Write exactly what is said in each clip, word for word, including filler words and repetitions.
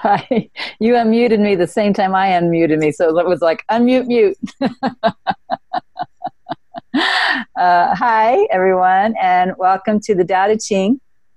You unmuted me the same time I unmuted me, so it was like unmute, mute. uh, hi, everyone, and welcome to the Tao Te Ching.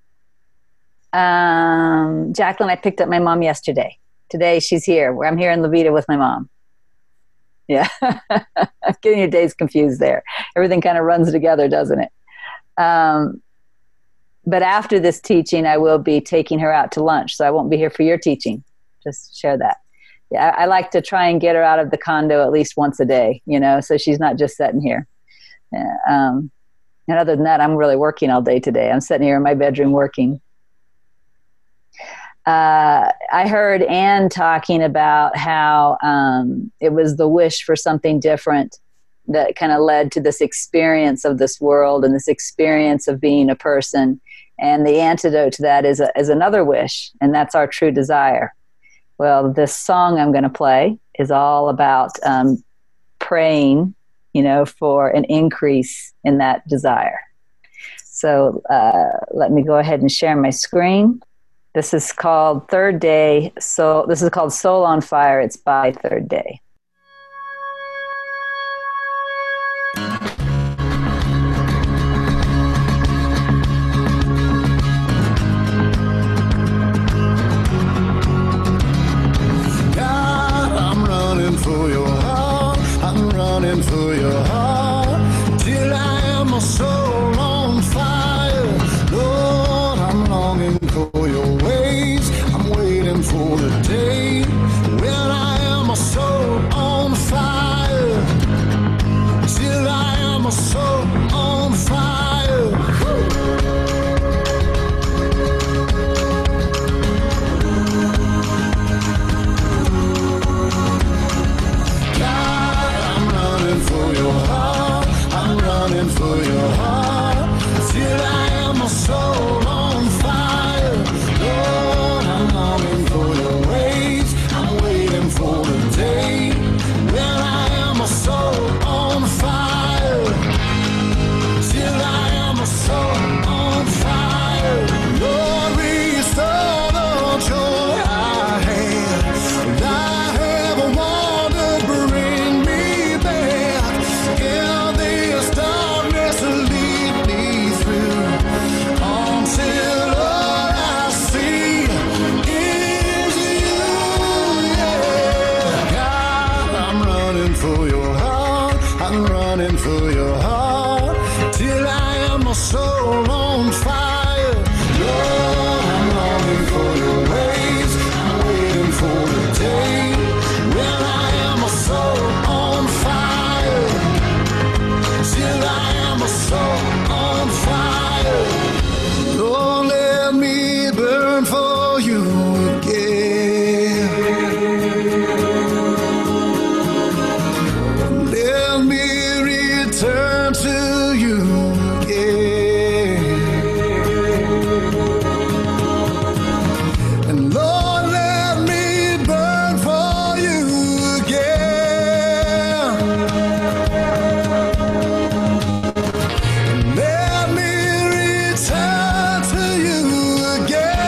Um, Jacqueline, I picked up my mom yesterday. Today she's here. I'm here in Levita with my mom. Yeah, getting your days confused there. Everything kind of runs together, doesn't it? Um, but after this teaching, I will be taking her out to lunch, so I won't be here for your teaching. Just share that. Yeah, I, I like to try and get her out of the condo at least once a day, you know, so she's not just sitting here. Yeah, um, and other than that, I'm really working all day today. I'm sitting here in my bedroom working. Uh, I heard Anne talking about how um, it was the wish for something different that kind of led to this experience of this world and this experience of being a person. And the antidote to that is, a, is another wish, and that's our true desire. Well, this song I'm going to play is all about um, praying, you know, for an increase in that desire. So uh, let me go ahead and share my screen. This is called Third Day. So this is called Soul on Fire. It's by Third Day. God, I'm running for your heart. I'm running for your heart. Till I am a soul on fire. Lord, I'm longing for your ways. I'm waiting for the day when I am a soul on fire. Till I am a soul on fire. God, I'm running for your heart. I'm running for your heart. Till I am a soul on fire. Lord, I'm longing for your ways. I'm waiting for the day when I am a soul on fire. Till I am a soul on fire. Lord, restore the joy I had. I have wandered, bring me back. In this darkness, lead me through until all I see is you. Yeah. God, I'm running for your heart. I'm running for your heart. Till I am a soul on fire. Lord, I'm longing for your ways. I'm waiting for the day when I am a soul on fire. Till I am a soul on fire. Lord, let me burn for you again. Let me return to you again. And Lord, let me burn for you again. Let me return to you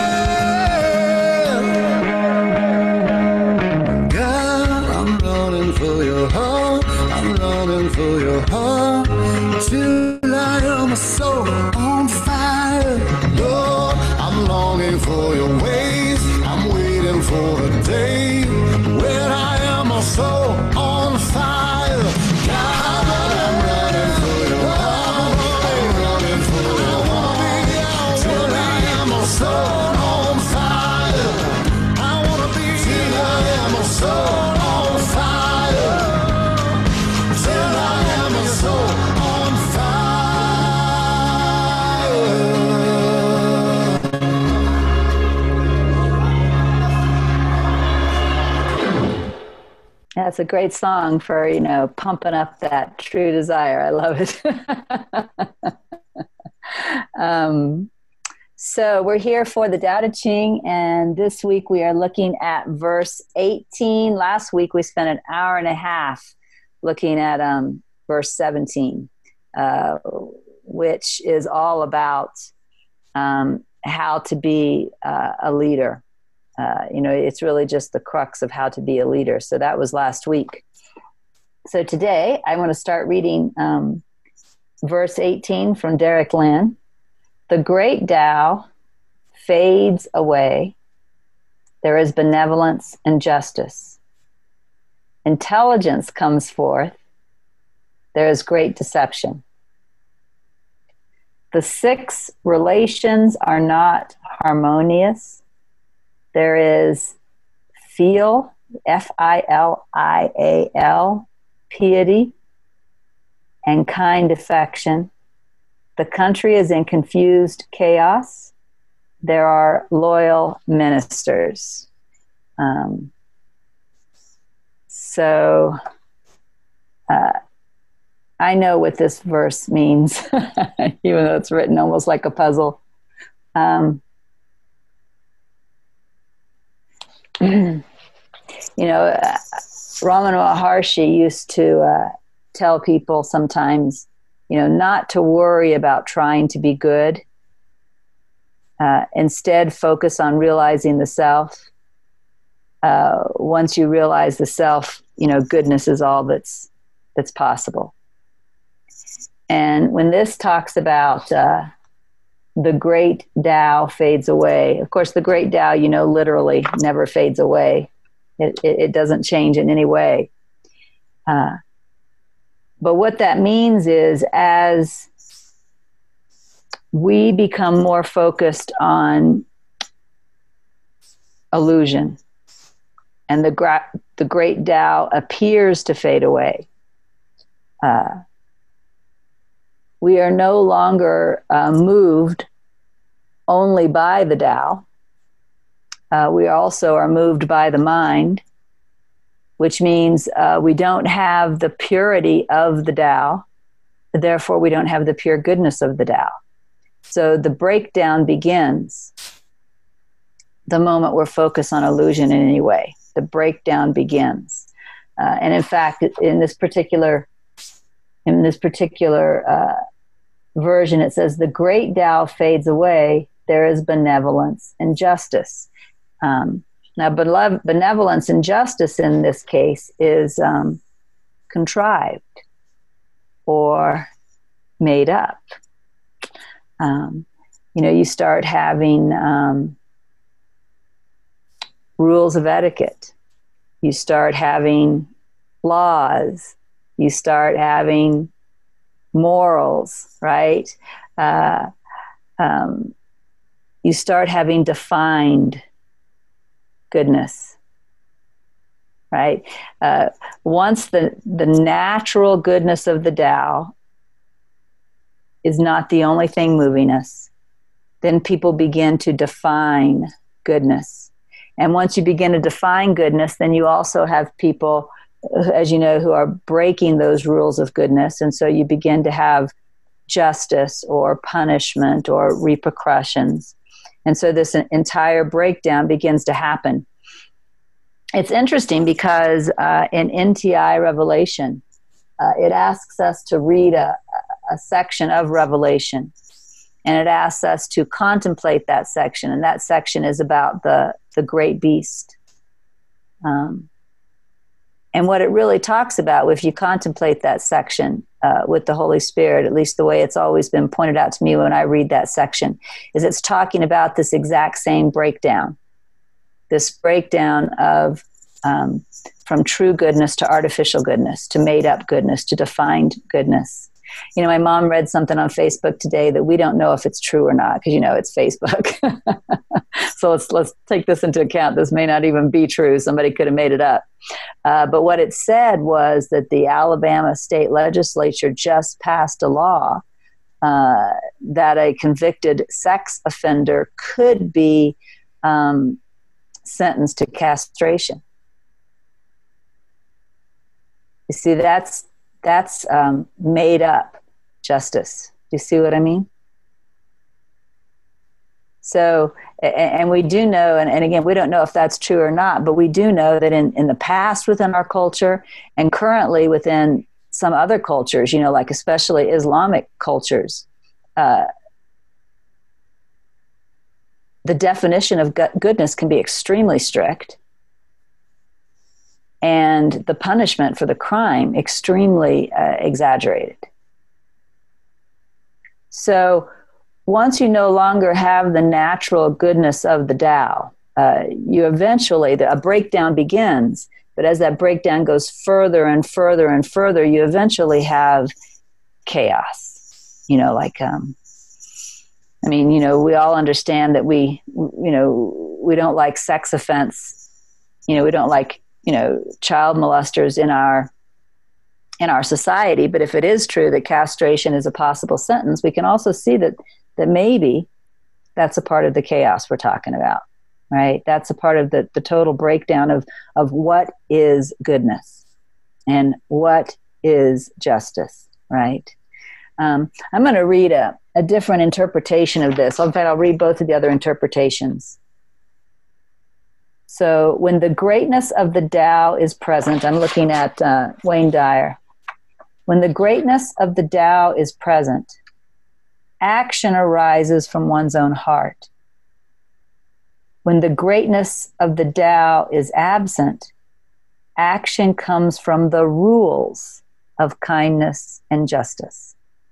again. God, I'm running for your heart. I'm running for your heart. Till I am a soul on fire. Lord, I'm longing for your ways. I'm waiting for the day when I am a soul on fire. God, I'm running for your heart. I'm running for your heart. Till I am a soul on fire. I wanna be till I am a soul on fire. Till I am a soul on fire. That's a great song for, you know, pumping up that true desire. I love it. um, so we're here for the Tao Te Ching, and this week we are looking at verse eighteen. Last week we spent an hour and a half looking at um, verse seventeen, uh, which is all about um, how to be uh, a leader. Uh, you know, it's really just the crux of how to be a leader. So that was last week. So today I want to start reading um, verse eighteen from Derek Lin. The great Tao fades away. There is benevolence and justice. Intelligence comes forth. There is great deception. The six relations are not harmonious. There is fil, F I L I A L, piety, and kind affection. The country is in confused chaos. There are loyal ministers. Um, so uh, I know what this verse means, even though it's written almost like a puzzle. Um, you know, uh, Ramana Maharshi used to uh, tell people sometimes, you know, not to worry about trying to be good. Uh, instead, focus on realizing the self. Uh, once you realize the self, you know, goodness is all that's that's possible. And when this talks about uh, the great Tao fades away, of course, the great Tao, you know, literally never fades away. It, it, it doesn't change in any way. Uh, but what that means is, as we become more focused on illusion, and the, gra- the great Tao appears to fade away, uh, we are no longer uh, moved only by the Tao. Uh, we also are moved by the mind, which means uh, we don't have the purity of the Tao. Therefore, we don't have the pure goodness of the Tao. So the breakdown begins the moment we're focused on illusion in any way. The breakdown begins. Uh, and in fact, in this particular in this particular uh, version, it says, the great Tao fades away. There is benevolence and justice. Um, now, benevolence and justice in this case is um, contrived or made up. Um, you know, you start having um, rules of etiquette. You start having laws. You start having morals, right? Uh, um, you start having defined goodness, right? Uh, once the, the natural goodness of the Tao is not the only thing moving us, then people begin to define goodness. And once you begin to define goodness, then you also have people, as you know, who are breaking those rules of goodness. And so you begin to have justice or punishment or repercussions. And so this entire breakdown begins to happen. It's interesting because uh, in N T I Revelation, uh, it asks us to read a, a section of Revelation, and it asks us to contemplate that section. And that section is about the, the great beast. Um, and what it really talks about, if you contemplate that section uh, with the Holy Spirit, at least the way it's always been pointed out to me when I read that section, is it's talking about this exact same breakdown. This breakdown of um, from true goodness to artificial goodness, to made up goodness, to defined goodness. You know, my mom read something on Facebook today that we don't know if it's true or not, because, you know, it's Facebook. So let's let's take this into account. This may not even be true. Somebody could have made it up. Uh, but what it said was that the Alabama state legislature just passed a law uh, that a convicted sex offender could be um, sentenced to castration. You see, that's that's um, made up justice. Do you see what I mean? So, and we do know, and, and again, we don't know if that's true or not, but we do know that in, in the past within our culture and currently within some other cultures, you know, like especially Islamic cultures, uh, the definition of goodness can be extremely strict, and the punishment for the crime extremely uh, exaggerated. So once you no longer have the natural goodness of the Tao, uh, you eventually, the, a breakdown begins, but as that breakdown goes further and further and further, you eventually have chaos. You know, like, um, I mean, you know, we all understand that we, you know, we don't like sex offense. You know, we don't like, you know, child molesters in our in our society. But if it is true that castration is a possible sentence, we can also see that that maybe that's a part of the chaos we're talking about, right? That's a part of the, the total breakdown of, of what is goodness and what is justice, right? Um, I'm going to read a, a different interpretation of this. In fact, I'll read both of the other interpretations. So when the greatness of the Tao is present, I'm looking at uh, Wayne Dyer. When the greatness of the Tao is present, action arises from one's own heart. When the greatness of the Tao is absent, action comes from the rules of kindness and justice.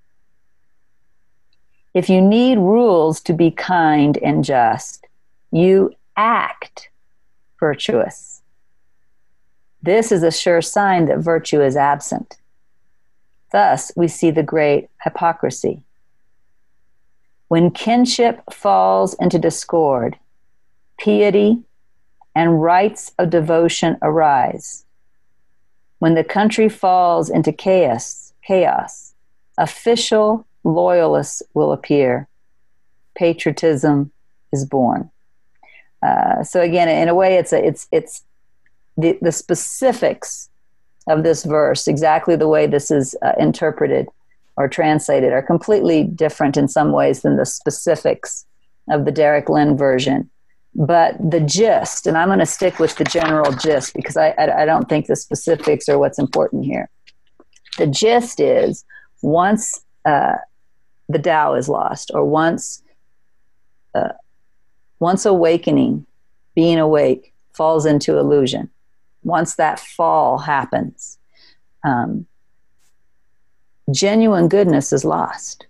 If you need rules to be kind and just, you act virtuous. This is a sure sign that virtue is absent. Thus, we see the great hypocrisy. When kinship falls into discord, piety and rites of devotion arise. When the country falls into chaos, chaos, official loyalists will appear. Patriotism is born. Uh, so again, in a way, it's a, it's it's the, the specifics of this verse, exactly the way this is uh, interpreted or translated, are completely different in some ways than the specifics of the Derek Lin version. But the gist, and I'm going to stick with the general gist because I, I, I don't think the specifics are what's important here. The gist is once uh, the Tao is lost, or once uh, once awakening, being awake, falls into illusion, once that fall happens, um, genuine goodness is lost.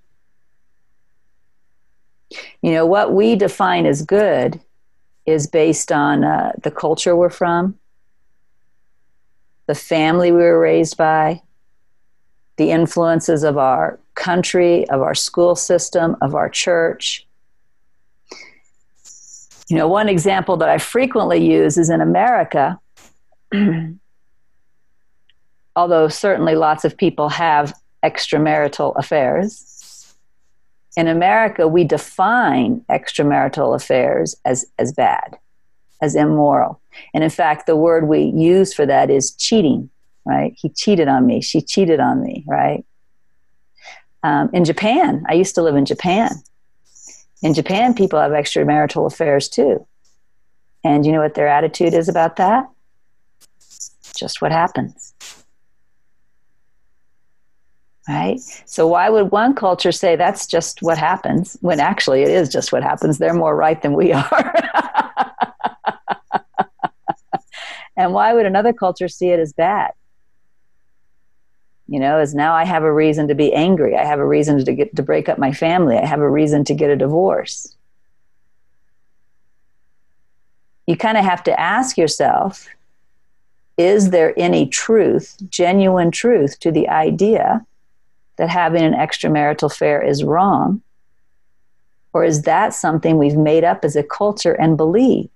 You know, what we define as good is based on uh, the culture we're from, the family we were raised by, the influences of our country, of our school system, of our church. You know, one example that I frequently use is in America, although certainly lots of people have extramarital affairs. In America, we define extramarital affairs as, as bad, as immoral. And in fact, the word we use for that is cheating, right? He cheated on me. She cheated on me, right? Um, in Japan, I used to live in Japan. In Japan, people have extramarital affairs too. And you know what their attitude is about that? Just what happens. Right? So why would one culture say that's just what happens when actually it is just what happens? They're more right than we are. And why would another culture see it as bad? You know, as now I have a reason to be angry. I have a reason to get to break up my family. I have a reason to get a divorce. You kind of have to ask yourself, is there any truth, genuine truth, to the idea that having an extramarital affair is wrong? Or is that something we've made up as a culture and believed?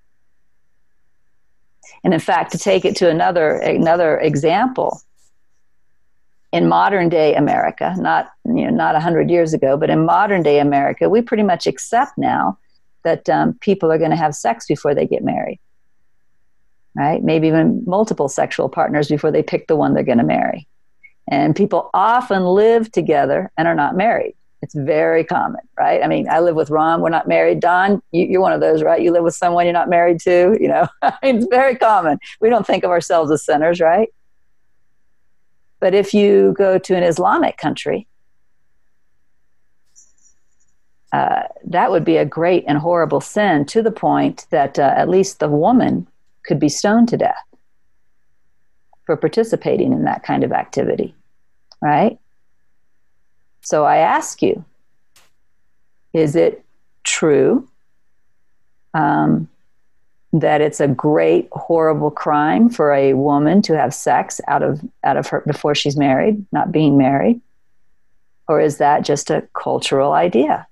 And in fact, to take it to another, another example, in modern day America, not, you know, not a hundred years ago, but in modern day America, we pretty much accept now that um, people are going to have sex before they get married, right? Maybe even multiple sexual partners before they pick the one they're going to marry. And people often live together and are not married. It's very common, right? I mean, I live with Ron. We're not married. Don, you, you're one of those, right? You live with someone you're not married to, you know? I mean, it's very common. We don't think of ourselves as sinners, right? But if you go to an Islamic country, uh, that would be a great and horrible sin, to the point that uh, at least the woman could be stoned to death for participating in that kind of activity, right? So I ask you, is it true um, that it's a great, horrible crime for a woman to have sex out of out of her before she's married, not being married? Or is that just a cultural idea?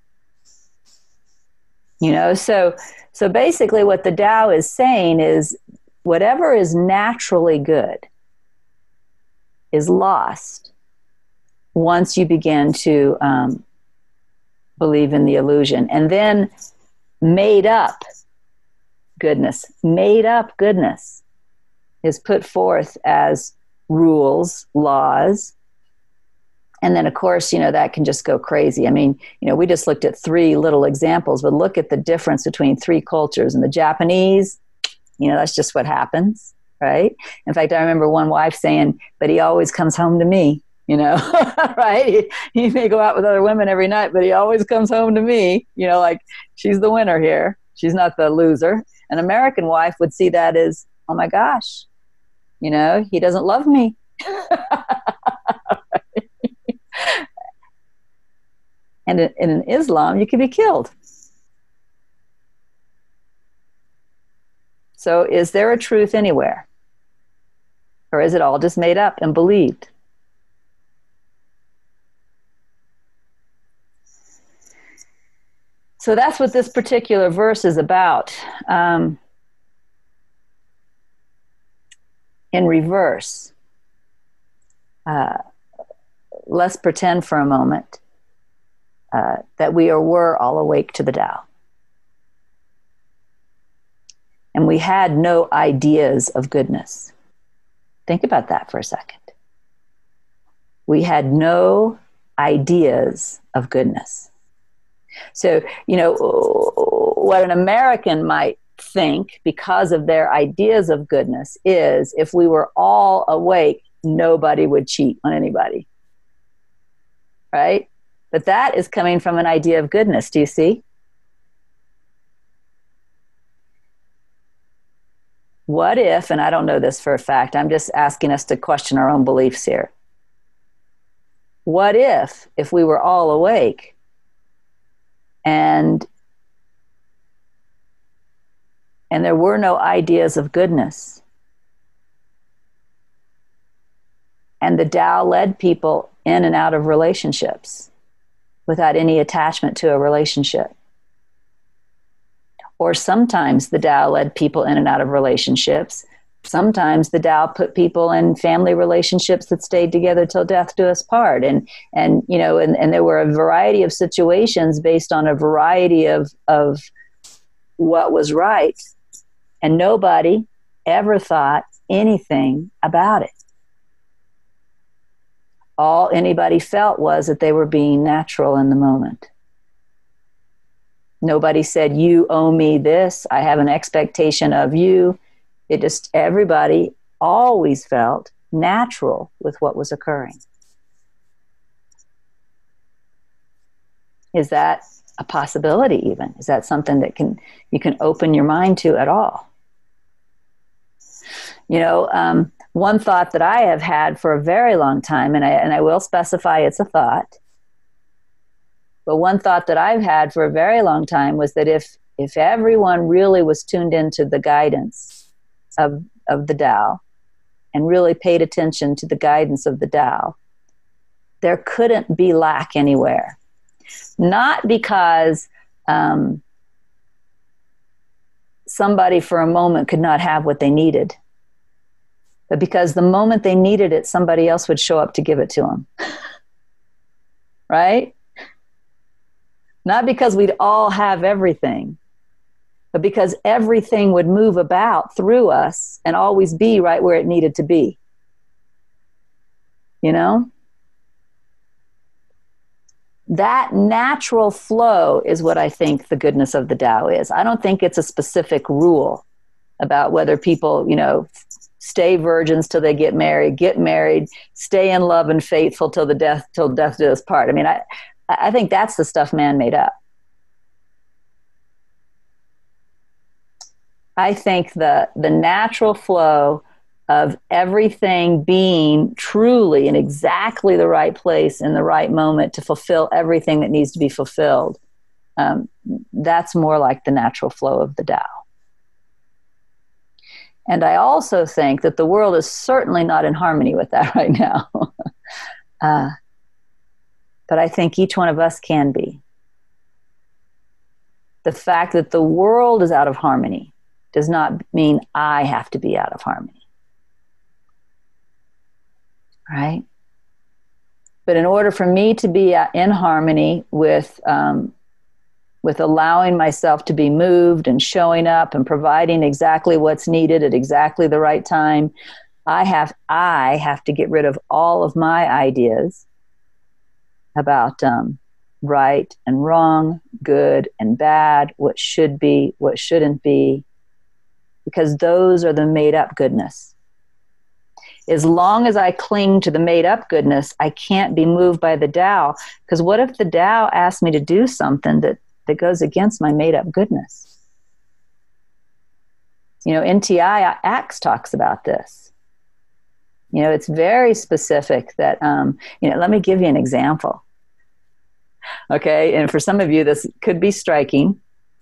You know, so so basically what the Tao is saying is whatever is naturally good is lost once you begin to um, believe in the illusion. And then made up goodness, made up goodness is put forth as rules, laws. And then, of course, you know, that can just go crazy. I mean, you know, we just looked at three little examples, but look at the difference between three cultures. And the Japanese, you know, that's just what happens, right? In fact, I remember one wife saying, but he always comes home to me, you know, right? He, he may go out with other women every night, but he always comes home to me, you know, like she's the winner here. She's not the loser. An American wife would see that as, oh my gosh, you know, he doesn't love me. And in, in Islam, you can be killed. So is there a truth anywhere? Or is it all just made up and believed? So that's what this particular verse is about. Um, in reverse, uh, let's pretend for a moment uh, that we are, were all awake to the Tao. And we had no ideas of goodness. Think about that for a second. We had no ideas of goodness. So, you know, what an American might think because of their ideas of goodness is if we were all awake, nobody would cheat on anybody. Right? But that is coming from an idea of goodness. Do you see? What if, and I don't know this for a fact, I'm just asking us to question our own beliefs here. What if, if we were all awake and and there were no ideas of goodness, and the Tao led people in and out of relationships without any attachment to a relationship? Or sometimes the Tao led people in and out of relationships. Sometimes the Tao put people in family relationships that stayed together till death do us part. And, and you know, and, and there were a variety of situations based on a variety of, of what was right. And nobody ever thought anything about it. All anybody felt was that they were being natural in the moment. Nobody said, you owe me this. I have an expectation of you. It just, everybody always felt natural with what was occurring. Is that a possibility even? Is that something that can you can open your mind to at all? You know, um, one thought that I have had for a very long time, and I, and I will specify it's a thought, but one thought that I've had for a very long time was that if if everyone really was tuned into the guidance of, of the Tao and really paid attention to the guidance of the Tao, there couldn't be lack anywhere. Not because um, somebody for a moment could not have what they needed, but because the moment they needed it, somebody else would show up to give it to them. Right? Not because we'd all have everything, but because everything would move about through us and always be right where it needed to be. You know? That natural flow is what I think the goodness of the Tao is. I don't think it's a specific rule about whether people, you know, stay virgins till they get married, get married, stay in love and faithful till the death, till death do us part. I mean, I, I think that's the stuff man made up. I think the the natural flow of everything being truly in exactly the right place in the right moment to fulfill everything that needs to be fulfilled, um, that's more like the natural flow of the Tao. And I also think that the world is certainly not in harmony with that right now. uh, but I think each one of us can be. The fact that the world is out of harmony does not mean I have to be out of harmony. Right? But in order for me to be in harmony with um, with allowing myself to be moved and showing up and providing exactly what's needed at exactly the right time, I have I have to get rid of all of my ideas about um, right and wrong, good and bad, what should be, what shouldn't be, because those are the made-up goodness. As long as I cling to the made-up goodness, I can't be moved by the Tao, because what if the Tao asks me to do something that, that goes against my made-up goodness? You know, N T I Acts talks about this. You know, it's very specific that, um, you know, let me give you an example. Okay, and for some of you, this could be striking.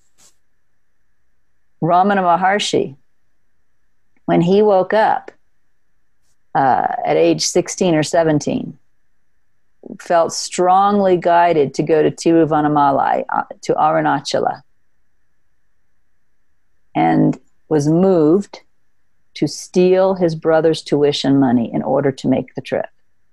Ramana Maharshi, when he woke up uh, at age sixteen or seventeen, felt strongly guided to go to Tiruvannamalai, uh, to Arunachala, and was moved to steal his brother's tuition money in order to make the trip.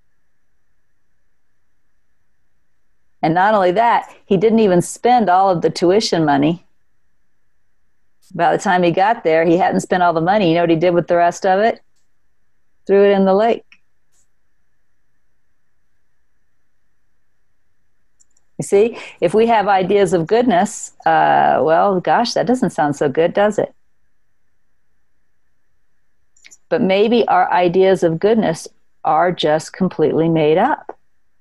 And not only that, he didn't even spend all of the tuition money. By the time he got there, he hadn't spent all the money. You know what he did with the rest of it? Threw it in the lake. You see, if we have ideas of goodness, uh, well, gosh, that doesn't sound so good, does it? But maybe our ideas of goodness are just completely made up.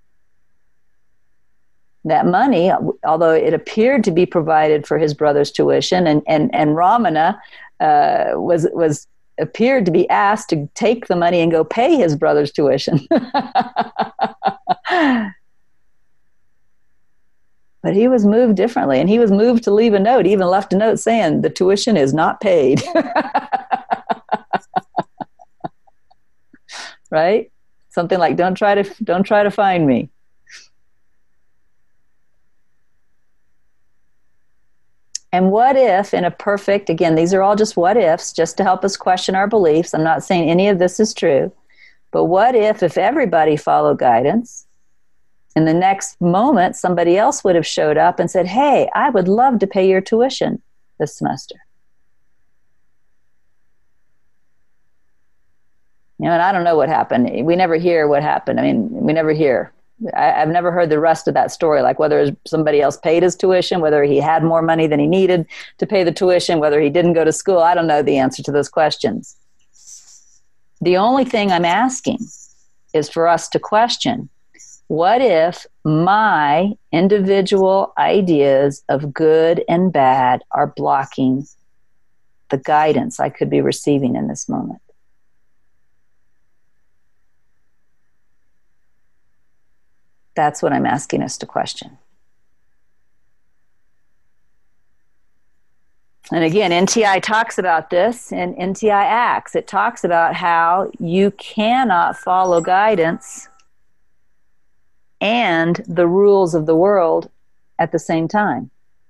That money, although it appeared to be provided for his brother's tuition, and and and Ramana uh, was was appeared to be asked to take the money and go pay his brother's tuition. But he was moved differently, and he was moved to leave a note. He even left a note saying, "The tuition is not paid." Right? Something like, "Don't try to don't try to find me." And what if, in a perfect, again, these are all just what ifs, just to help us question our beliefs. I'm not saying any of this is true. But what if, if everybody followed guidance, in the next moment, somebody else would have showed up and said, "Hey, I would love to pay your tuition this semester." You know, and I don't know what happened. We never hear what happened. I mean, we never hear. I, I've never heard the rest of that story, like whether somebody else paid his tuition, whether he had more money than he needed to pay the tuition, whether he didn't go to school. I don't know the answer to those questions. The only thing I'm asking is for us to question, what if my individual ideas of good and bad are blocking the guidance I could be receiving in this moment? That's what I'm asking us to question. And again, N T I talks about this in N T I Acts. It talks about how you cannot follow guidance and the rules of the world at the same time.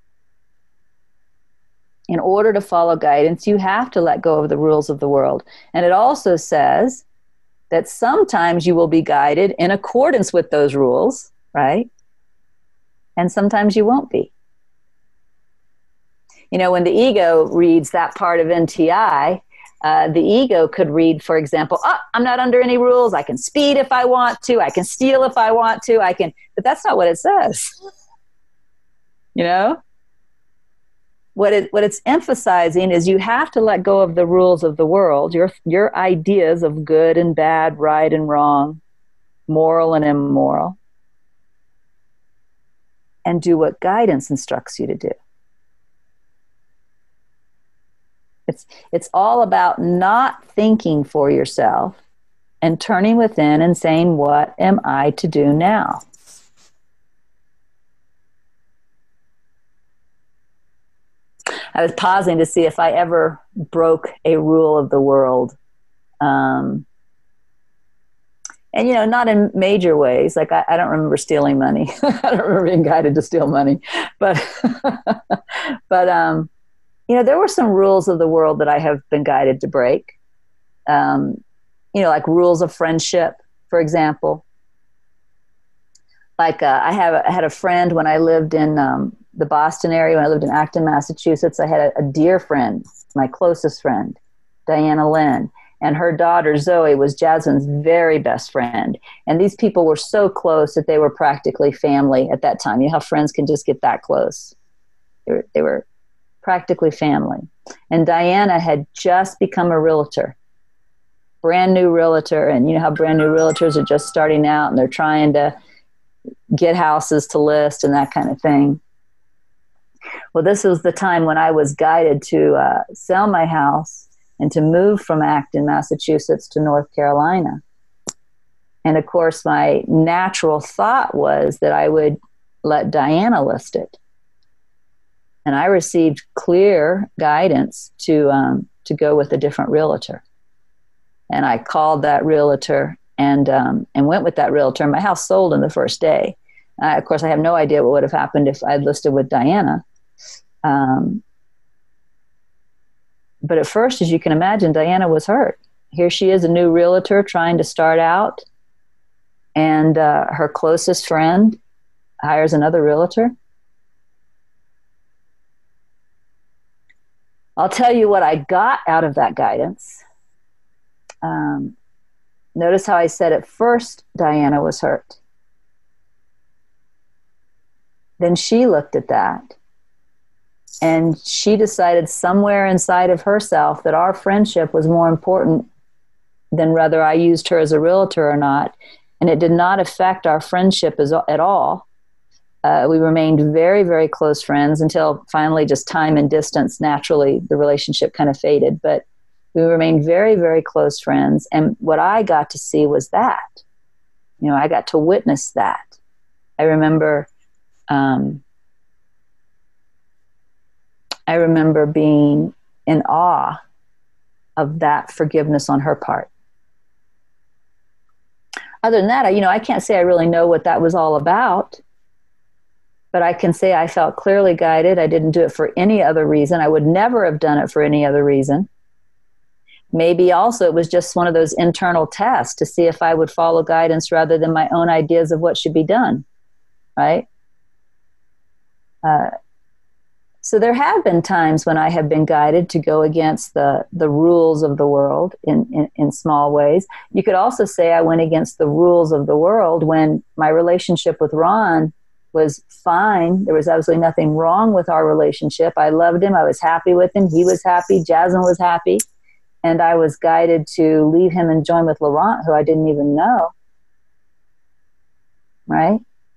In order to follow guidance, you have to let go of the rules of the world. And it also says that sometimes you will be guided in accordance with those rules, right? And sometimes you won't be. You know, when the ego reads that part of N T I, uh, the ego could read, for example, "Oh, I'm not under any rules. I can speed if I want to. I can steal if I want to. I can," but that's not what it says. You know? What it what it's emphasizing is you have to let go of the rules of the world, your your ideas of good and bad, right and wrong, moral and immoral, and do what guidance instructs you to do. It's it's all about not thinking for yourself and turning within and saying, what am I to do now? I was pausing to see if I ever broke a rule of the world. Um, and, you know, not in major ways. Like, I, I don't remember stealing money. I don't remember being guided to steal money. But, but um, you know, there were some rules of the world that I have been guided to break. Um, you know, like rules of friendship, for example. Like uh, I have, I had a friend when I lived in um, the Boston area, when I lived in Acton, Massachusetts. I had a, a dear friend, my closest friend, Diana Lynn, and her daughter Zoe was Jasmine's very best friend. And these people were so close that they were practically family at that time. You know how friends can just get that close. They were, they were practically family. And Diana had just become a realtor, brand new realtor. And you know how brand new realtors are just starting out and they're trying to get houses to list and that kind of thing. Well, this was the time when I was guided to uh, sell my house and to move from Acton, Massachusetts to North Carolina. And of course, my natural thought was that I would let Diana list it. And I received clear guidance to um, to go with a different realtor. And I called that realtor and um, and went with that realtor. My house sold in the first day. Uh, of course, I have no idea what would have happened if I'd listed with Diana. Um, but at first, as you can imagine, Diana was hurt. Here she is, a new realtor trying to start out. And uh, her closest friend hires another realtor. I'll tell you what I got out of that guidance. Um, notice how I said at first Diana was hurt. Then she looked at that and she decided somewhere inside of herself that our friendship was more important than whether I used her as a realtor or not. And it did not affect our friendship as, at all. Uh, we remained very, very close friends until finally just time and distance, naturally, the relationship kind of faded. But we remained very, very close friends. And what I got to see was that. You know, I got to witness that. I remember, um, I remember being in awe of that forgiveness on her part. Other than that, I, you know, I can't say I really know what that was all about. But I can say I felt clearly guided. I didn't do it for any other reason. I would never have done it for any other reason. Maybe also it was just one of those internal tests to see if I would follow guidance rather than my own ideas of what should be done, right? Uh, so there have been times when I have been guided to go against the, the rules of the world in, in, in small ways. You could also say I went against the rules of the world when my relationship with Ron was fine. There was absolutely nothing wrong with our relationship. I loved him. I was happy with him. He was happy. Jasmine was happy. And I was guided to leave him and join with Laurent, who I didn't even know. Right?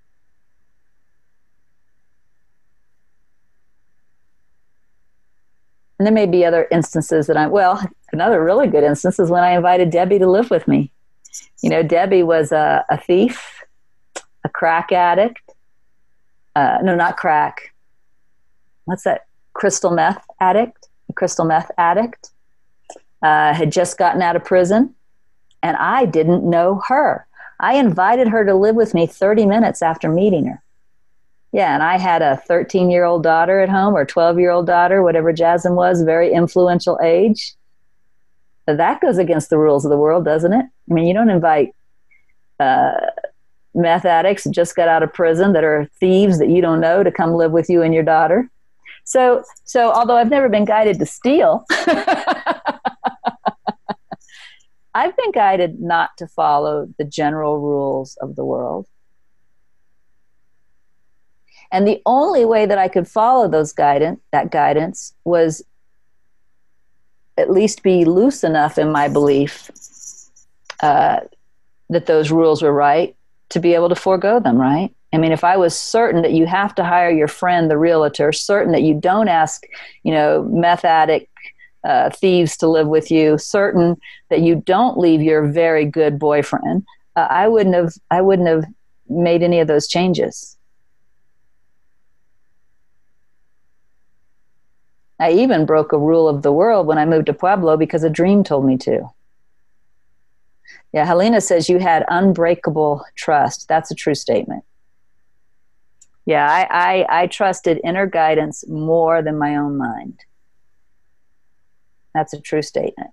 And there may be other instances that I, well, another really good instance is when I invited Debbie to live with me. You know, Debbie was a, a thief, a crack addict. Uh, no, not crack. What's that? Crystal meth addict. A crystal meth addict. Uh, had just gotten out of prison. And I didn't know her. I invited her to live with me thirty minutes after meeting her. Yeah, and I had a thirteen-year-old daughter at home, or twelve-year-old daughter, whatever Jasmine was, very influential age. So that goes against the rules of the world, doesn't it? I mean, you don't invite Uh, meth addicts who just got out of prison that are thieves that you don't know to come live with you and your daughter. So, so although I've never been guided to steal, I've been guided not to follow the general rules of the world. And the only way that I could follow those guidance, that guidance was at least be loose enough in my belief uh, that those rules were right, to be able to forego them, right? I mean, if I was certain that you have to hire your friend, the realtor, certain that you don't ask, you know, meth addict, uh, thieves to live with you, certain that you don't leave your very good boyfriend, uh, I wouldn't have, I wouldn't have made any of those changes. I even broke a rule of the world when I moved to Pueblo because a dream told me to. Yeah, Helena says you had unbreakable trust. That's a true statement. Yeah, I, I, I trusted inner guidance more than my own mind. That's a true statement.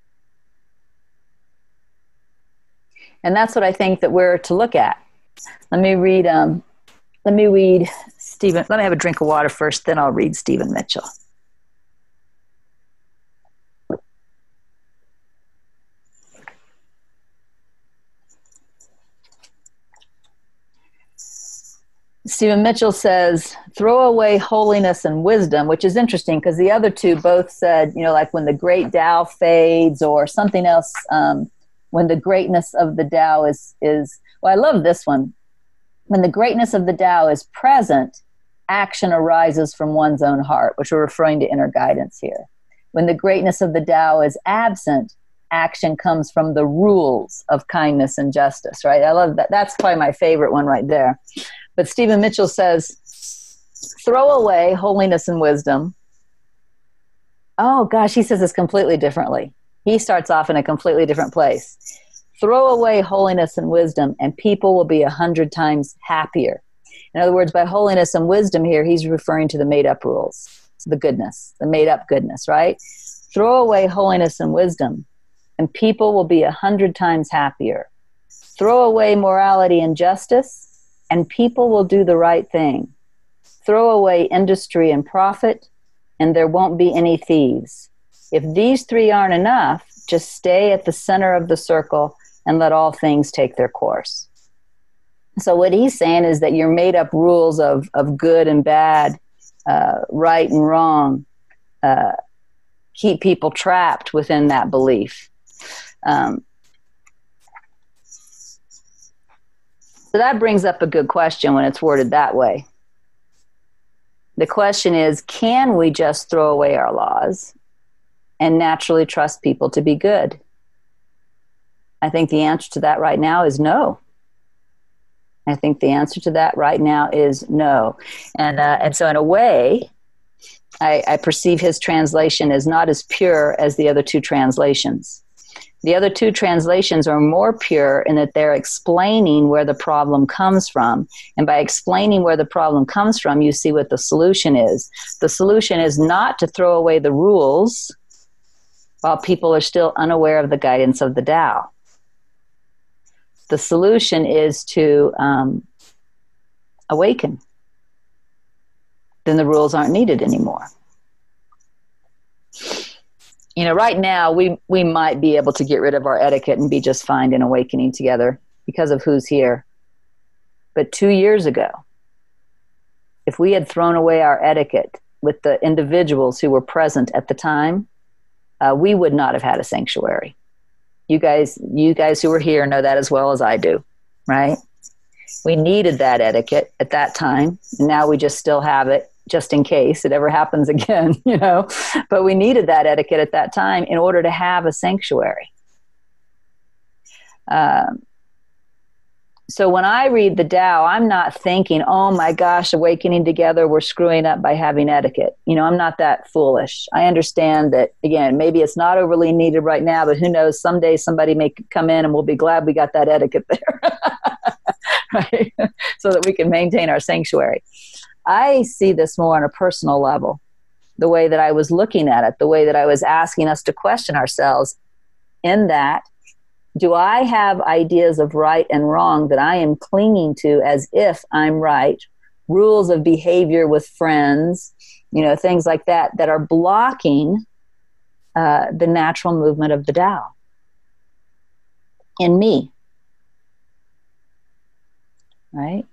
And that's what I think that we're to look at. Let me read, um, let me read Stephen. Let me have a drink of water first, then I'll read Stephen Mitchell. Stephen Mitchell says, throw away holiness and wisdom, which is interesting because the other two both said, you know, like when the great Tao fades or something else, um, when the greatness of the Tao is, is, well, I love this one. When the greatness of the Tao is present, action arises from one's own heart, which we're referring to inner guidance here. When the greatness of the Tao is absent, action comes from the rules of kindness and justice, right? I love that. That's probably my favorite one right there. But Stephen Mitchell says, throw away holiness and wisdom. Oh, gosh, he says this completely differently. He starts off in a completely different place. Throw away holiness and wisdom, and people will be a hundred times happier. In other words, by holiness and wisdom here, he's referring to the made-up rules, the goodness, the made-up goodness, right? Throw away holiness and wisdom, and people will be a hundred times happier. Throw away morality and justice, and people will do the right thing. Throw away industry and profit, and there won't be any thieves. If these three aren't enough, just stay at the center of the circle and let all things take their course. So what he's saying is that your made-up rules of, of good and bad, uh, right and wrong, uh, keep people trapped within that belief. Um, So that brings up a good question when it's worded that way. The question is, can we just throw away our laws and naturally trust people to be good? I think the answer to that right now is no. I think the answer to that right now is no. And uh, and so in a way, I, I perceive his translation as not as pure as the other two translations. The other two translations are more pure in that they're explaining where the problem comes from. And by explaining where the problem comes from, you see what the solution is. The solution is not to throw away the rules while people are still unaware of the guidance of the Tao. The solution is to um, awaken. Then the rules aren't needed anymore. You know, right now, we, we might be able to get rid of our etiquette and be just fine in awakening together because of who's here. But two years ago, if we had thrown away our etiquette with the individuals who were present at the time, uh, we would not have had a sanctuary. You guys, you guys who are here know that as well as I do, right? We needed that etiquette at that time, and now we just still have it, just in case it ever happens again, you know. But we needed that etiquette at that time in order to have a sanctuary. Um, so when I read the Tao, I'm not thinking, oh my gosh, awakening together, we're screwing up by having etiquette. You know, I'm not that foolish. I understand that, again, maybe it's not overly needed right now, but who knows, someday somebody may come in and we'll be glad we got that etiquette there, right? So that we can maintain our sanctuary. I see this more on a personal level, the way that I was looking at it, the way that I was asking us to question ourselves in that, do I have ideas of right and wrong that I am clinging to as if I'm right, rules of behavior with friends, you know, things like that, that are blocking uh, the natural movement of the Tao in me, right?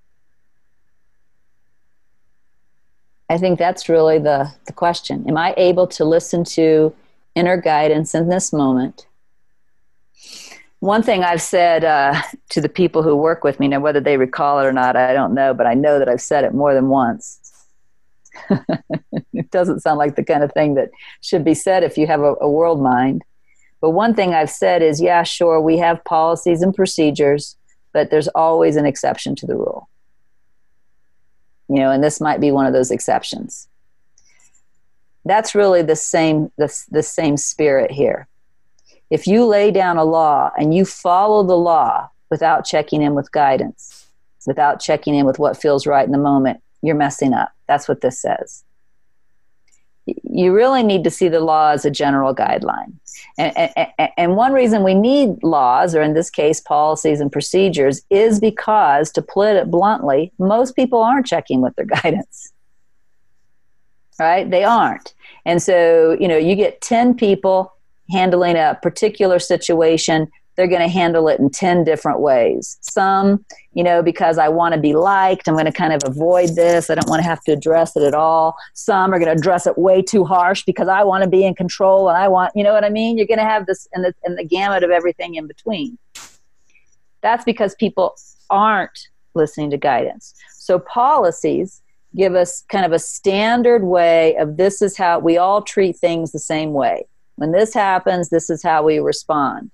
I think that's really the, the question. Am I able to listen to inner guidance in this moment? One thing I've said uh, to the people who work with me, now whether they recall it or not, I don't know, but I know that I've said it more than once. It doesn't sound like the kind of thing that should be said if you have a, a world mind. But one thing I've said is, yeah, sure, we have policies and procedures, but there's always an exception to the rule. You know, and this might be one of those exceptions. That's really the same, the, the same spirit here. If you lay down a law and you follow the law without checking in with guidance, without checking in with what feels right in the moment, you're messing up. That's what this says. You really need to see the law as a general guideline. And, and, and one reason we need laws, or in this case, policies and procedures, is because, to put it bluntly, most people aren't checking with their guidance. Right? They aren't. And so, you know, you get ten people handling a particular situation, they're going to handle it in ten different ways. Some, you know, because I want to be liked, I'm going to kind of avoid this. I don't want to have to address it at all. Some are going to address it way too harsh because I want to be in control and I want, you know what I mean? You're going to have this in the, in the gamut of everything in between. That's because people aren't listening to guidance. So policies give us kind of a standard way of, this is how we all treat things the same way. When this happens, this is how we respond.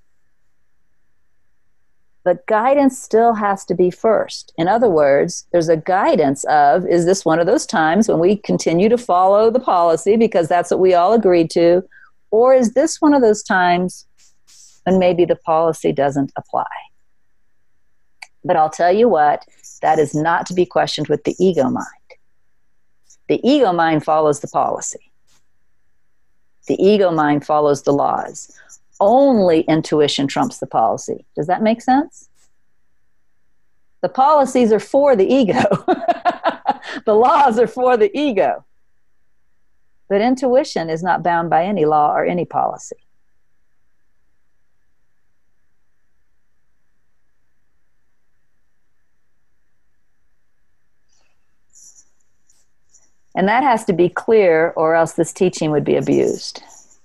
But guidance still has to be first. In other words, there's a guidance of, is this one of those times when we continue to follow the policy because that's what we all agreed to? Or is this one of those times when maybe the policy doesn't apply? But I'll tell you what, that is not to be questioned with the ego mind. The ego mind follows the policy. The ego mind follows the laws. Only intuition trumps the policy. Does that make sense? The policies are for the ego. The laws are for the ego. But intuition is not bound by any law or any policy. And that has to be clear, or else this teaching would be abused.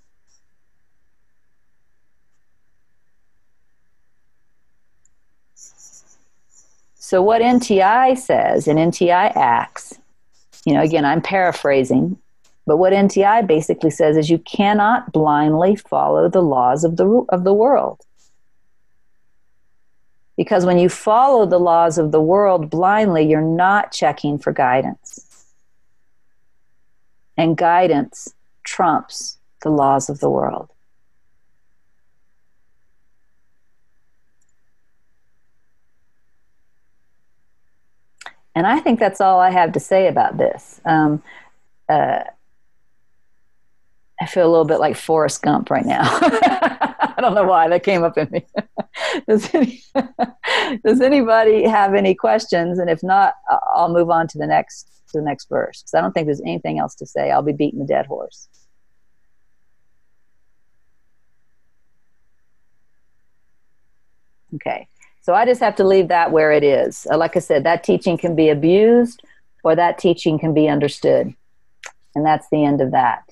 So what N T I says, and N T I acts, you know, again, I'm paraphrasing, but what N T I basically says is you cannot blindly follow the laws of the of the world. Because when you follow the laws of the world blindly, you're not checking for guidance. And guidance trumps the laws of the world. And I think that's all I have to say about this. Um, uh, I feel a little bit like Forrest Gump right now. I don't know why that came up in me. does, any, does anybody have any questions? And if not, I'll move on to the next to the next verse, because I don't think there's anything else to say. I'll be beating the dead horse. Okay. So I just have to leave that where it is. Like I said, that teaching can be abused or that teaching can be understood. And that's the end of that.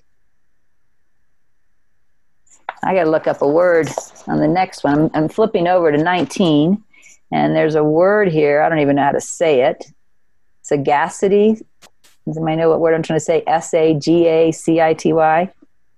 I got to look up a word on the next one. I'm, I'm flipping over to nineteen, and there's a word here. I don't even know how to say it. Sagacity. Does anybody know what word I'm trying to say? S A G A C I T Y.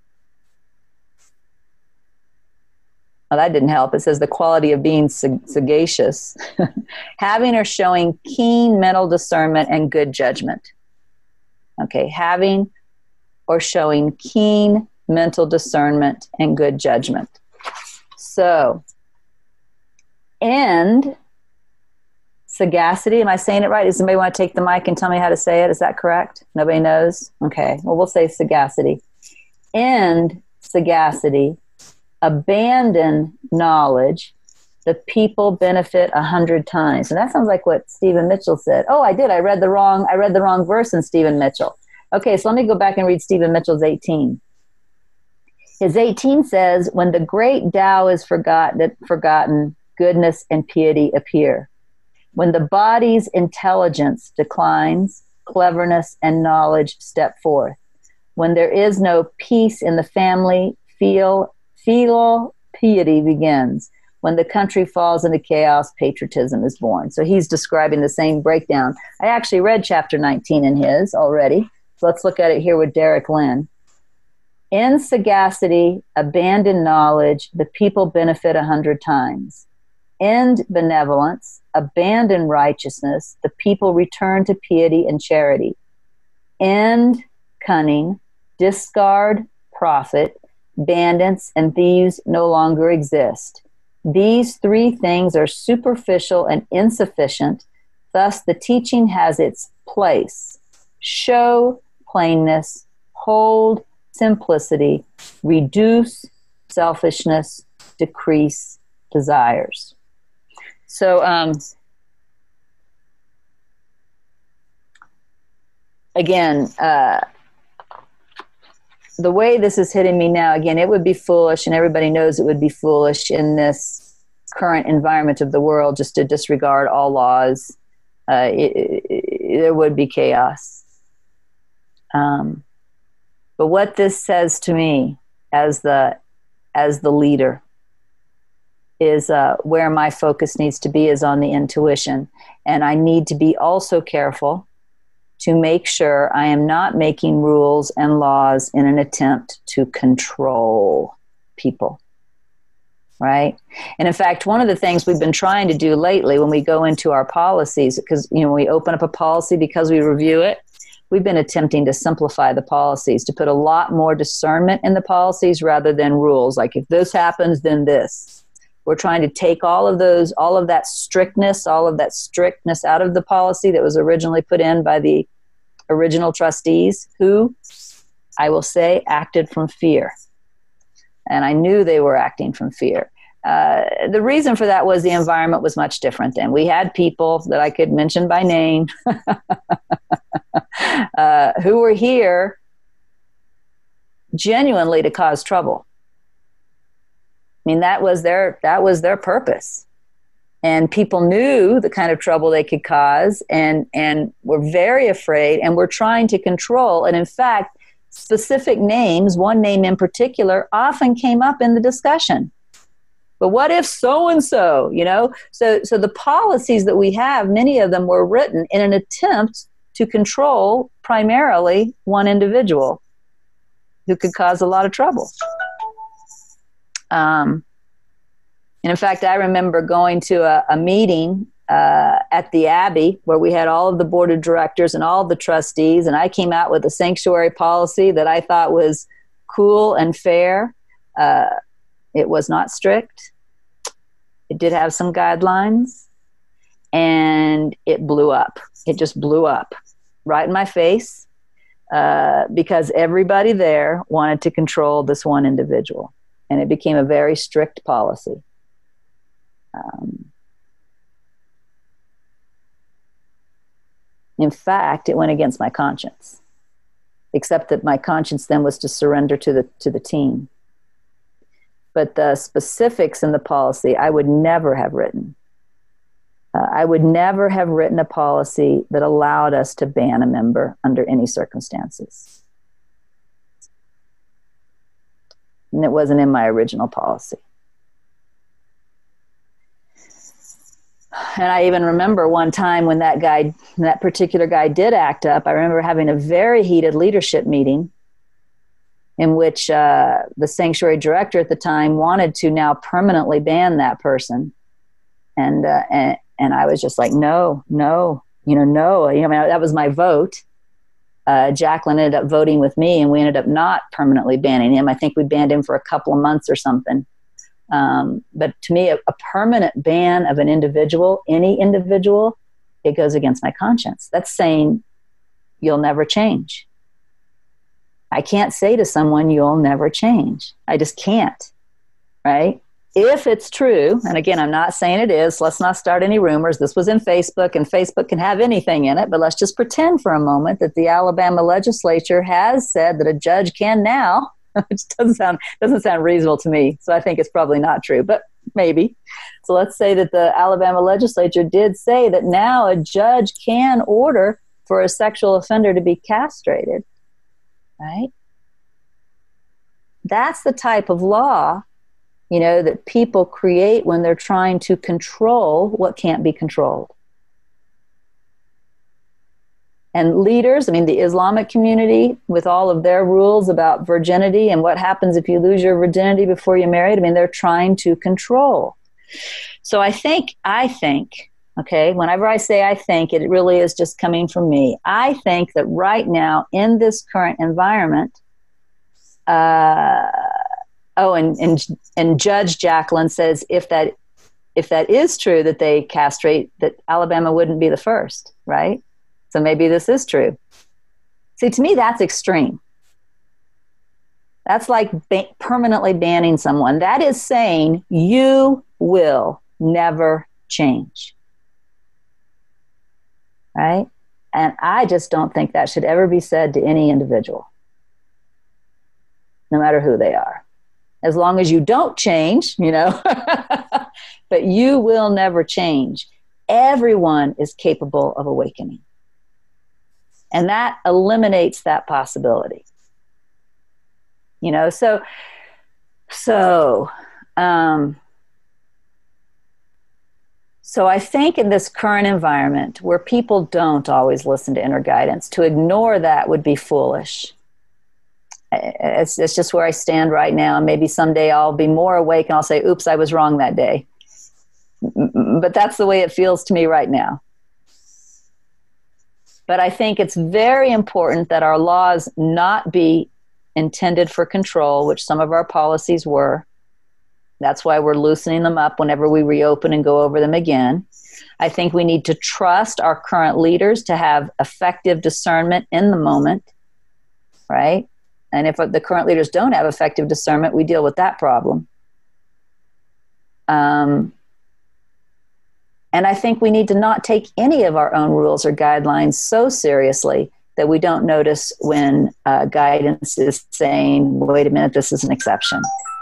Well, that didn't help. It says the quality of being sag- sagacious, having or showing keen mental discernment and good judgment. Okay, having or showing keen mental discernment and good judgment. So, and sagacity, am I saying it right? Does somebody want to take the mic and tell me how to say it? Is that correct? Nobody knows? Okay, well, we'll say sagacity. And sagacity, abandon knowledge, the people benefit a hundred times. And that sounds like what Stephen Mitchell said. Oh, I did. I read the wrong, I read the wrong verse in Stephen Mitchell. Okay, so let me go back and read Stephen Mitchell's eighteen. His eighteen says, when the great Tao is forgotten, forgotten, goodness and piety appear. When the body's intelligence declines, cleverness and knowledge step forth. When there is no peace in the family, feel filial piety begins. When the country falls into chaos, patriotism is born. So he's describing the same breakdown. I actually read chapter nineteen in his already. So let's look at it here with Derek Lynn. In sagacity, abandon knowledge, the people benefit a hundred times. End benevolence, abandon righteousness, the people return to piety and charity. End cunning, discard profit, bandits and thieves no longer exist. These three things are superficial and insufficient. Thus, the teaching has its place. Show plainness, hold simplicity, reduce selfishness, decrease desires. So, um, again, uh, the way this is hitting me now, again, it would be foolish, and everybody knows it would be foolish in this current environment of the world just to disregard all laws. Uh, it, it, there would be chaos. Um, but what this says to me as the as the leader is uh, where my focus needs to be is on the intuition. And I need to be also careful to make sure I am not making rules and laws in an attempt to control people, right? And in fact, one of the things we've been trying to do lately when we go into our policies, because, you know, we open up a policy because we review it, we've been attempting to simplify the policies, to put a lot more discernment in the policies rather than rules. Like, if this happens, then this. We're trying to take all of those, all of that strictness, all of that strictness out of the policy that was originally put in by the original trustees, who, I will say, acted from fear. And I knew they were acting from fear. Uh, the reason for that was the environment was much different then. We had people that I could mention by name uh, who were here genuinely to cause trouble. I mean, that was their that was their purpose. And people knew the kind of trouble they could cause, and, and were very afraid, and were trying to control. And in fact, specific names, one name in particular, often came up in the discussion. But what if so-and-so, you know? So, so the policies that we have, many of them were written in an attempt to control primarily one individual who could cause a lot of trouble. Um, and in fact, I remember going to a, a meeting uh, at the Abbey where we had all of the board of directors and all of the trustees, and I came out with a sanctuary policy that I thought was cool and fair. Uh, it was not strict. It did have some guidelines, and it blew up. It just blew up right in my face uh, because everybody there wanted to control this one individual. And it became a very strict policy. Um, in fact, it went against my conscience, except that my conscience then was to surrender to the to the team. But the specifics in the policy, I would never have written. Uh, I would never have written a policy that allowed us to ban a member under any circumstances. And it wasn't in my original policy. And I even remember one time when that guy, that particular guy did act up, I remember having a very heated leadership meeting in which uh, the sanctuary director at the time wanted to now permanently ban that person. And, uh, and, and I was just like, no, no, you know, no, you know, I mean, that was my vote. Uh, Jacqueline ended up voting with me, and we ended up not permanently banning him. I think we banned him for a couple of months or something. Um, but to me, a, a permanent ban of an individual, any individual, it goes against my conscience. That's saying you'll never change. I can't say to someone, you'll never change. I just can't, right? If it's true, and again, I'm not saying it is, let's not start any rumors. This was in Facebook, and Facebook can have anything in it, but let's just pretend for a moment that the Alabama legislature has said that a judge can now, which doesn't sound, doesn't sound reasonable to me, so I think it's probably not true, but maybe. So let's say that the Alabama legislature did say that now a judge can order for a sexual offender to be castrated, right? That's the type of law, you know, that people create when they're trying to control what can't be controlled. And leaders, I mean, the Islamic community with all of their rules about virginity and what happens if you lose your virginity before you're married, I mean, they're trying to control. So I think, I think, okay, whenever I say I think, it really is just coming from me. I think that right now in this current environment, uh, oh, and, and and Judge Jacqueline says if that if that is true that they castrate, that Alabama wouldn't be the first, right? So maybe this is true. See, to me, that's extreme. That's like ba- permanently banning someone. That is saying you will never change. Right? And I just don't think that should ever be said to any individual, no matter who they are. As long as you don't change, you know, but you will never change. Everyone is capable of awakening. And that eliminates that possibility. You know, so, so, um, so I think in this current environment where people don't always listen to inner guidance, to ignore that would be foolish. It's, it's just where I stand right now. And maybe someday I'll be more awake and I'll say, oops, I was wrong that day. But that's the way it feels to me right now. But I think it's very important that our laws not be intended for control, which some of our policies were. That's why we're loosening them up whenever we reopen and go over them again. I think we need to trust our current leaders to have effective discernment in the moment, right? And if the current leaders don't have effective discernment, we deal with that problem. Um, and I think we need to not take any of our own rules or guidelines so seriously that we don't notice when uh, guidance is saying, wait a minute, this is an exception.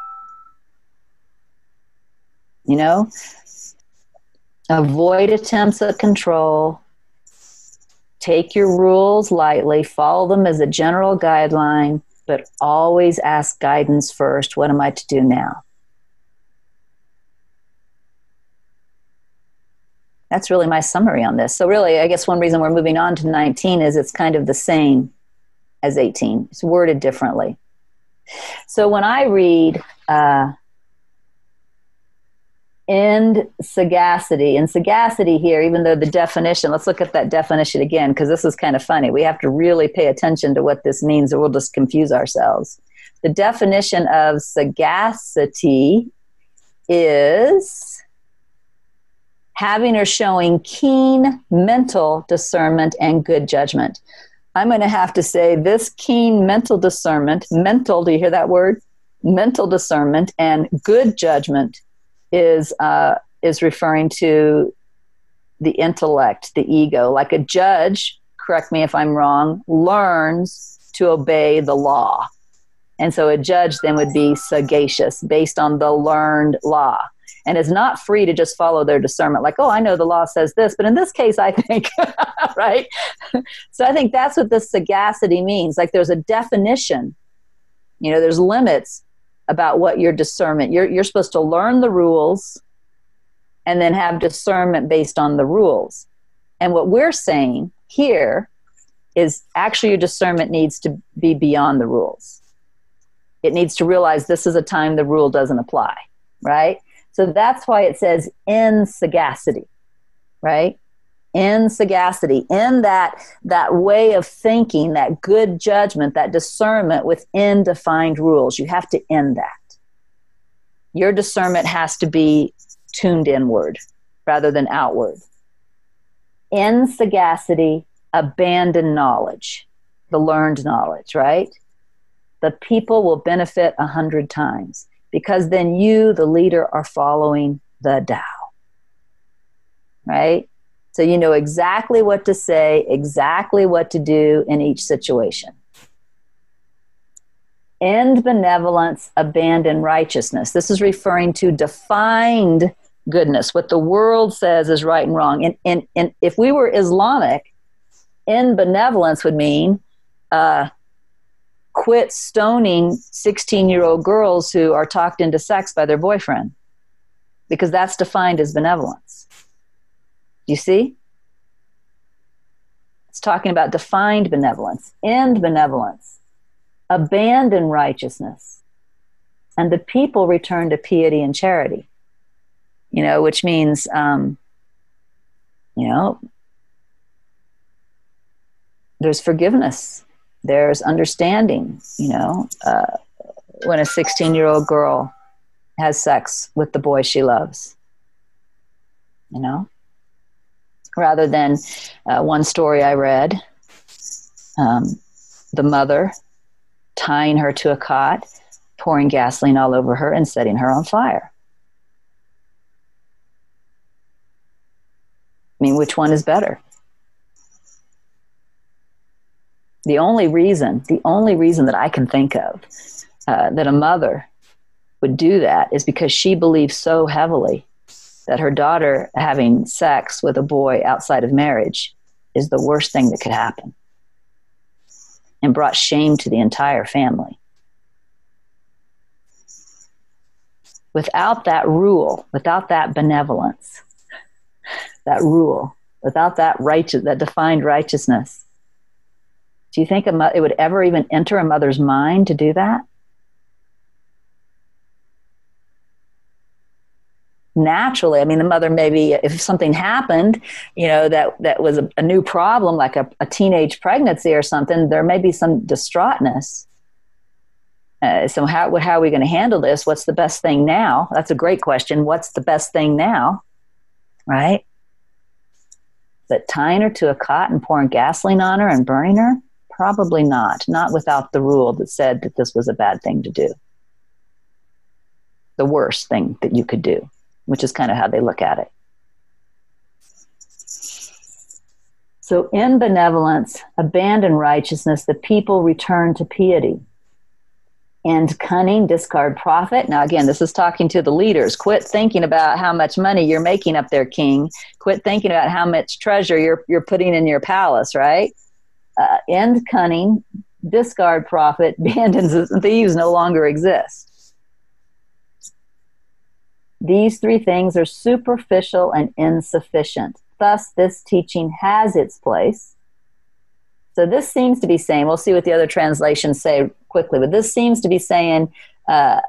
You know, avoid attempts at control. Take your rules lightly, follow them as a general guideline, but always ask guidance first. What am I to do now? That's really my summary on this. So really, I guess one reason we're moving on to nineteen is it's kind of the same as eighteen. It's worded differently. So when I read uh, end sagacity, and sagacity here, even though the definition, let's look at that definition again, because this is kind of funny. We have to really pay attention to what this means or we'll just confuse ourselves. The definition of sagacity is having or showing keen mental discernment and good judgment. I'm going to have to say this keen mental discernment, mental, do you hear that word? Mental discernment and good judgment is uh, is referring to the intellect, the ego. Like a judge, correct me if I'm wrong, learns to obey the law. And so a judge then would be sagacious based on the learned law. And is not free to just follow their discernment. Like, oh, I know the law says this, but in this case, I think, right? So I think that's what this sagacity means. Like there's a definition, you know, there's limits about what your discernment, you're, you're supposed to learn the rules and then have discernment based on the rules. And what we're saying here is actually your discernment needs to be beyond the rules. It needs to realize this is a time the rule doesn't apply, right? So that's why it says in sagacity, right? In sagacity, in that, that way of thinking, that good judgment, that discernment within defined rules. You have to end that. Your discernment has to be tuned inward rather than outward. In sagacity, abandon knowledge, the learned knowledge, right? The people will benefit a hundred times. Because then you, the leader, are following the Tao, right? So you know exactly what to say, exactly what to do in each situation. End benevolence, abandon righteousness. This is referring to defined goodness, what the world says is right and wrong. And, and, and if we were Islamic, end benevolence would mean uh, quit stoning sixteen-year-old girls who are talked into sex by their boyfriend, because that's defined as benevolence. You see? It's talking about defined benevolence, end benevolence, abandon righteousness, and the people return to piety and charity. You know, which means, um, you know, there's forgiveness, there's understanding. You know, uh, when a sixteen-year-old girl has sex with the boy she loves, you know, rather than uh, one story I read, um, the mother tying her to a cot, pouring gasoline all over her and setting her on fire. I mean, which one is better? The only reason, the only reason that I can think of uh, that a mother would do that is because she believes so heavily that her daughter having sex with a boy outside of marriage is the worst thing that could happen and brought shame to the entire family. Without that rule, without that benevolence, that rule, without that righteous, that defined righteousness, do you think a mo- it would ever even enter a mother's mind to do that? Naturally, I mean, the mother maybe, if something happened, you know, that, that was a, a new problem, like a, a teenage pregnancy or something, there may be some distraughtness. Uh, so how, how are we going to handle this? What's the best thing now? That's a great question. What's the best thing now? Right? But tying her to a cot and pouring gasoline on her and burning her? Probably not. Not without the rule that said that this was a bad thing to do. The worst thing that you could do, which is kind of how they look at it. So in benevolence, abandon righteousness, the people return to piety. And cunning, discard profit. Now, again, this is talking to the leaders. Quit thinking about how much money you're making up there, king. Quit thinking about how much treasure you're you're putting in your palace, right? Uh, end cunning, discard profit, bandits and thieves no longer exist. These three things are superficial and insufficient. Thus, this teaching has its place. So this seems to be saying, we'll see what the other translations say quickly, but this seems to be saying, uh,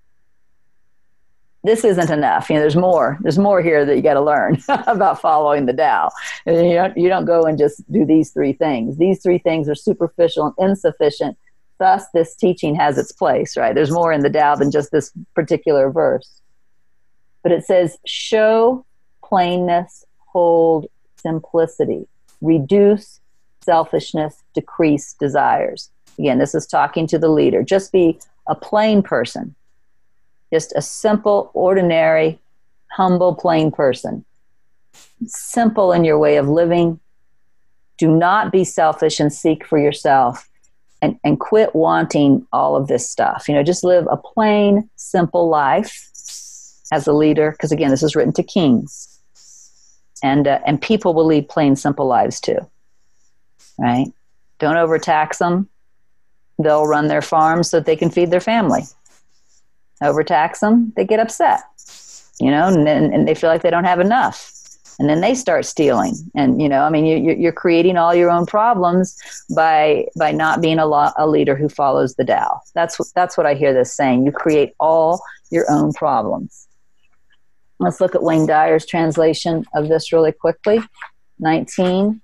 this isn't enough. You know, there's more. There's more here that you got to learn about following the Tao. And you don't, you don't go and just do these three things. These three things are superficial and insufficient. Thus, this teaching has its place, right? There's more in the Tao than just this particular verse. But it says, show plainness, hold simplicity, reduce selfishness, decrease desires. Again, this is talking to the leader. Just be a plain person. Just a simple, ordinary, humble, plain person. Simple in your way of living. Do not be selfish and seek for yourself. And, and quit wanting all of this stuff. You know, just live a plain, simple life as a leader. Because again, this is written to kings. And, uh, and people will lead plain, simple lives too. Right? Don't overtax them. They'll run their farms so that they can feed their family. Overtax them, they get upset, you know, and, and they feel like they don't have enough. And then they start stealing. And, you know, I mean, you, you're creating all your own problems by by not being a, lo- a leader who follows the Tao. That's what, that's what I hear this saying. You create all your own problems. Let's look at Wayne Dyer's translation of this really quickly. nineteen.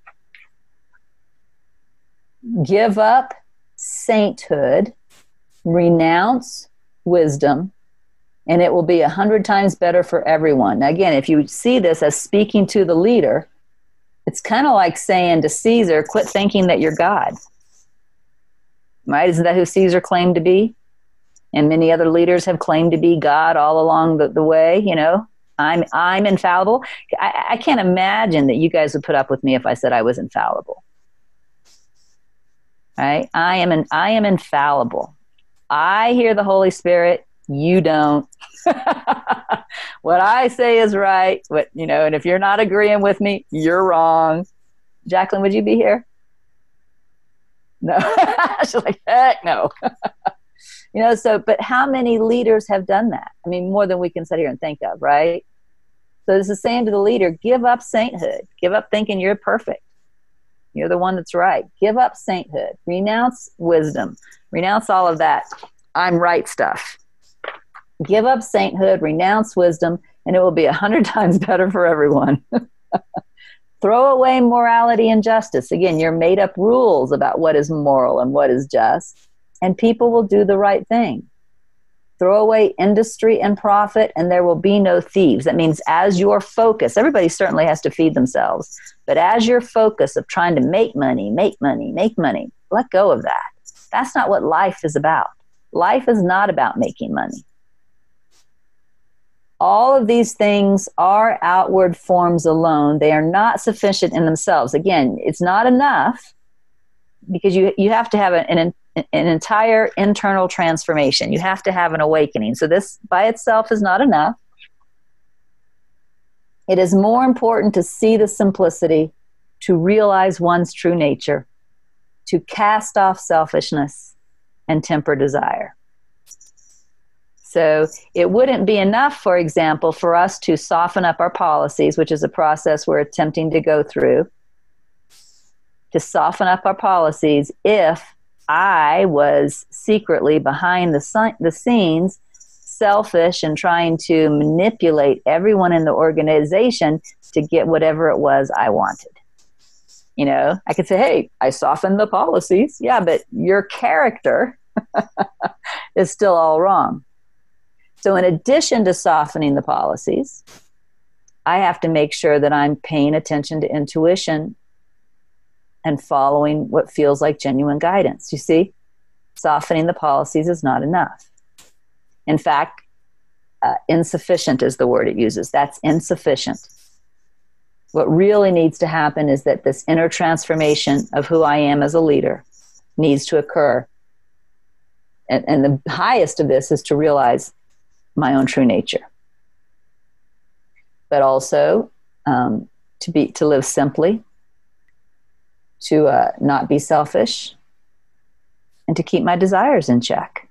Give up sainthood, renounce wisdom, and it will be a hundred times better for everyone. Now, again, if you see this as speaking to the leader, it's kind of like saying to Caesar, quit thinking that you're God. Right? Isn't that who Caesar claimed to be? And many other leaders have claimed to be God all along the, the way, you know. I'm I'm infallible. I, I can't imagine that you guys would put up with me if I said I was infallible. Right? I am an I am infallible. I hear the Holy Spirit. You don't. What I say is right. What you know, and if you're not agreeing with me, you're wrong. Jacqueline, would you be here? No. She's like, heck no. You know, so, but how many leaders have done that? I mean, more than we can sit here and think of, right? So this is saying to the leader, give up sainthood. Give up thinking you're perfect. You're the one that's right. Give up sainthood. Renounce wisdom. Renounce all of that I'm right stuff. Give up sainthood, renounce wisdom, and it will be a hundred times better for everyone. Throw away morality and justice. Again, your made up rules about what is moral and what is just, and people will do the right thing. Throw away industry and profit, and there will be no thieves. That means as your focus, everybody certainly has to feed themselves, but as your focus of trying to make money, make money, make money, let go of that. That's not what life is about. Life is not about making money. All of these things are outward forms alone. They are not sufficient in themselves. Again, it's not enough because you, you have to have an, an, an entire internal transformation. You have to have an awakening. So this by itself is not enough. It is more important to see the simplicity, to realize one's true nature, to cast off selfishness and temper desire. So it wouldn't be enough, for example, for us to soften up our policies, which is a process we're attempting to go through, to soften up our policies if I was secretly behind the, si- the scenes, selfish and trying to manipulate everyone in the organization to get whatever it was I wanted. You know, I could say, hey, I softened the policies. Yeah, but your character is still all wrong. So in addition to softening the policies, I have to make sure that I'm paying attention to intuition and following what feels like genuine guidance. You see, softening the policies is not enough. In fact, uh, insufficient is the word it uses. That's insufficient. What really needs to happen is that this inner transformation of who I am as a leader needs to occur. And, and the highest of this is to realize my own true nature. But also um, to be to live simply, to uh, not be selfish, and to keep my desires in check.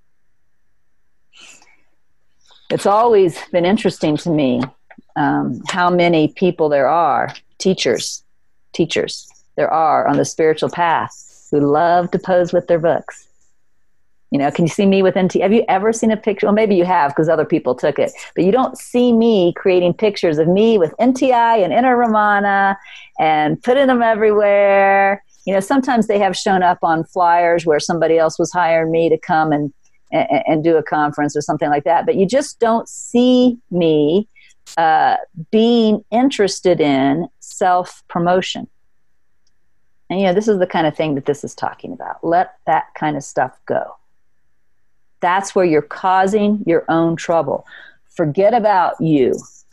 It's always been interesting to me um, how many people there are, teachers, teachers, there are on the spiritual path who love to pose with their books. You know, can you see me with N T? Have you ever seen a picture? Well, maybe you have because other people took it. But you don't see me creating pictures of me with N T I and Inner Ramana and putting them everywhere. You know, sometimes they have shown up on flyers where somebody else was hiring me to come and, and, and do a conference or something like that. But you just don't see me uh, being interested in self-promotion. And, you know, this is the kind of thing that this is talking about. Let that kind of stuff go. That's where you're causing your own trouble. Forget about you.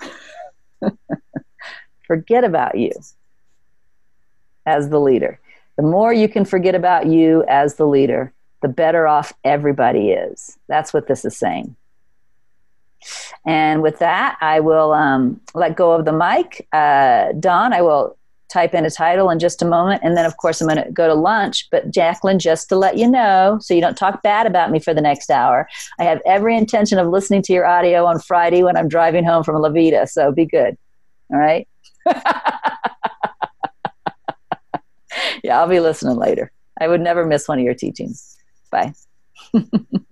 Forget about you as the leader. The more you can forget about you as the leader, the better off everybody is. That's what this is saying. And with that, I will um, let go of the mic. Uh, Dawn, I will type in a title in just a moment. And then, of course, I'm going to go to lunch. But, Jacqueline, just to let you know, so you don't talk bad about me for the next hour, I have every intention of listening to your audio on Friday when I'm driving home from La Vida. So be good. All right? Yeah, I'll be listening later. I would never miss one of your teachings. Bye.